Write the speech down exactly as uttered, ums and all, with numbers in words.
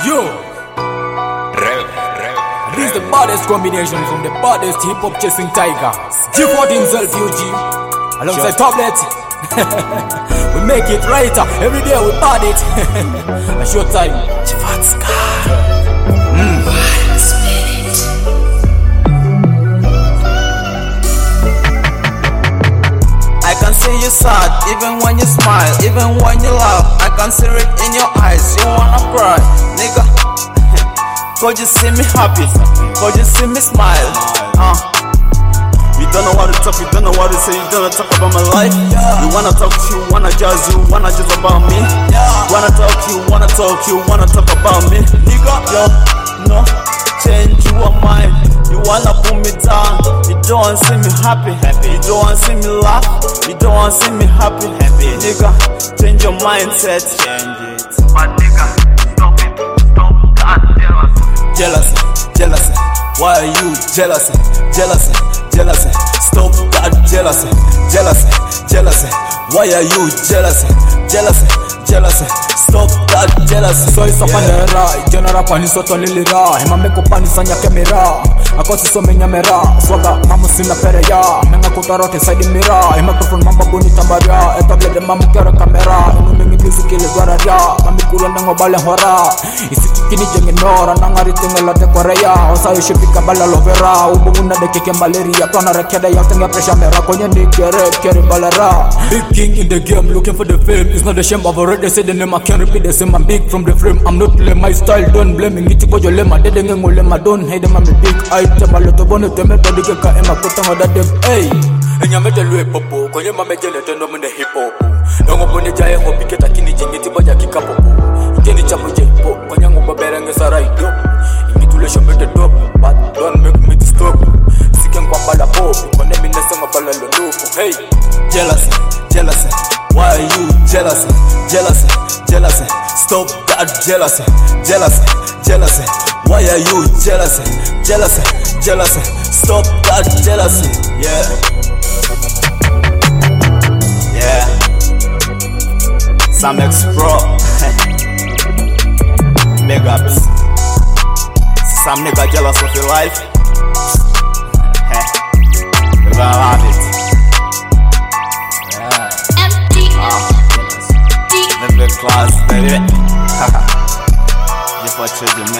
Yo, this is the baddest combination from the baddest hip hop chasing tiger. G forty himself, U G, alongside Tablet. We make it right every day. We bad it. A short time. Mm. I can see you sad, even when you smile, even when you laugh. I can see it in your eyes, you wanna cry, nigga. Could you see me happy? Could you see me smile? Uh. You don't know what to talk, you don't know what to say, you don't know talk about my life. You wanna talk, you wanna judge, you wanna judge about me. Wanna talk, you wanna talk, you wanna talk about me. Nigga, yo, no, change your mind. You wanna put me down, you don't wanna see me happy, happy. You don't wanna see me laugh, you don't wanna see me happy, happy. Nigga, change your mindset, change it. But nigga, stop it, stop that jealousy. Jealousy, jealousy. Why are you jealousy, jealousy, jealousy? Stop that jealousy, jealousy, jealousy. Why are you jealousy, jealousy, jealousy? Stop that jealousy. So it's a panera, general paniso to lilira. Hema meko panisa nya kamera. Akosi so menya mera. Swaga mamu sina pereya. Menga kutarote side mira. Hema microphone mamba boni tambaria. Etable de mamu kera kamera. Inu mengi music ile gwararia. Mami kula nango bale hora. Isiti kini jenge nora. Nangari tinga late korea. Osa yoshipika bala lovera. Ubu una de keke malaria. Tona rekeda ya tenga pressure mera. Konye ni kere kere balera. Big king in the game looking for the fame. It's not a shame. I've already said the name. I can't repeat the same. I'm big from the frame. I'm not lame. My style don't blame me. Ngiti bojo lema. Dede ngengo lema. Don't hate them. I'm a big item. I let the bonnet to me. Tadi ke ka ema kota ngoda dem. Hey. Enya mete lue popo. Konye mame jele tendo mende hip hop. Nongo boni jaye ngo piketa kini jingiti boja kika popo. Kini chapo jepo. Konye ngo babere nge sarai do. Ngiti le shomete dope. But don't make me to stop. Siken kwa bala pop. Konye mine sengo bala lolopo. Hey. Jealousy, jealousy. Why are you jealousy, jealousy, jealousy? Stop that jealousy, jealousy, jealousy. Why are you jealousy, jealousy, jealousy? Stop that jealousy, yeah. Yeah. Sam X Pro. Big ups. Some nigga jealous of your life. You're gonna love it. Class, baby. Just for children.